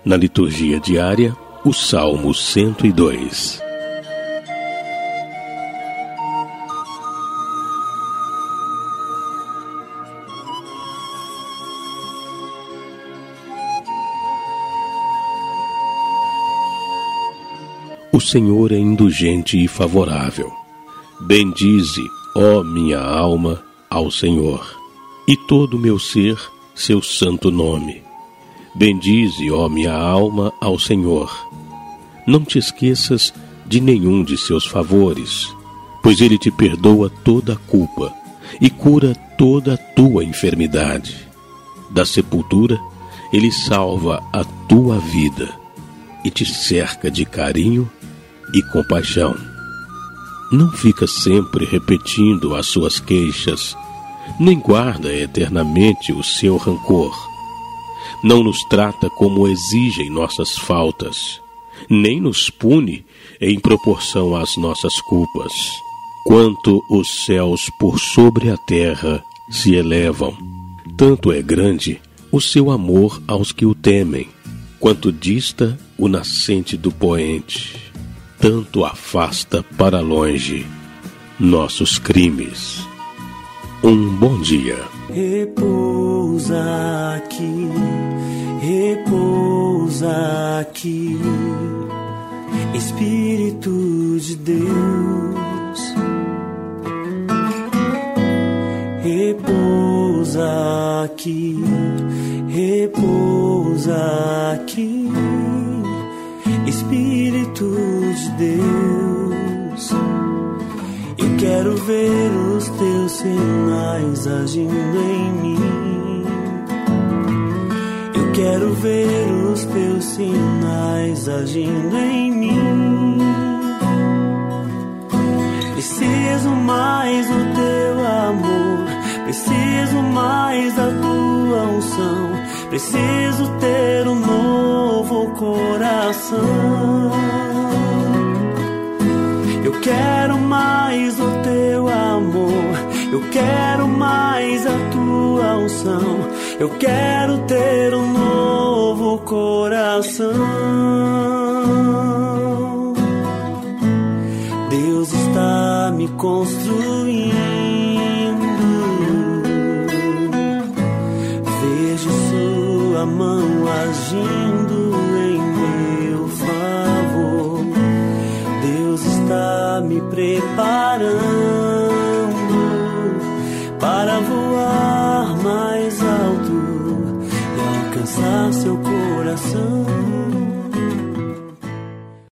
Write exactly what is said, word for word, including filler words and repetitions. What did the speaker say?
Na liturgia diária, o Salmo cento e dois. O Senhor é indulgente e favorável. Bendize, ó minha alma, ao Senhor, e todo o meu ser, seu santo nome. Bendize, ó minha alma, ao Senhor. Não te esqueças de nenhum de seus favores, pois Ele te perdoa toda a culpa e cura toda a tua enfermidade. Da sepultura, Ele salva a tua vida e te cerca de carinho e compaixão. Não fica sempre repetindo as suas queixas, nem guarda eternamente o seu rancor. Não nos trata como exigem nossas faltas, nem nos pune em proporção às nossas culpas. Quanto os céus por sobre a terra se elevam, tanto é grande o seu amor aos que o temem. Quanto dista o nascente do poente, tanto afasta para longe nossos crimes. Um bom dia. Repousa aqui, repousa aqui, Espírito de Deus. Repousa aqui, repousa aqui, Espírito de Deus. Eu quero ver os teus sinais agindo em mim. Eu quero ver os teus sinais agindo em mim. Preciso mais do teu amor, preciso mais da tua unção, preciso ter um novo coração. Eu quero mais do teu amor, eu quero mais a tua unção, eu quero ter um novo coração. Deus está me construindo, vejo sua mão agindo em meu favor. Deus está me preparando para voar mais alto e alcançar seu coração.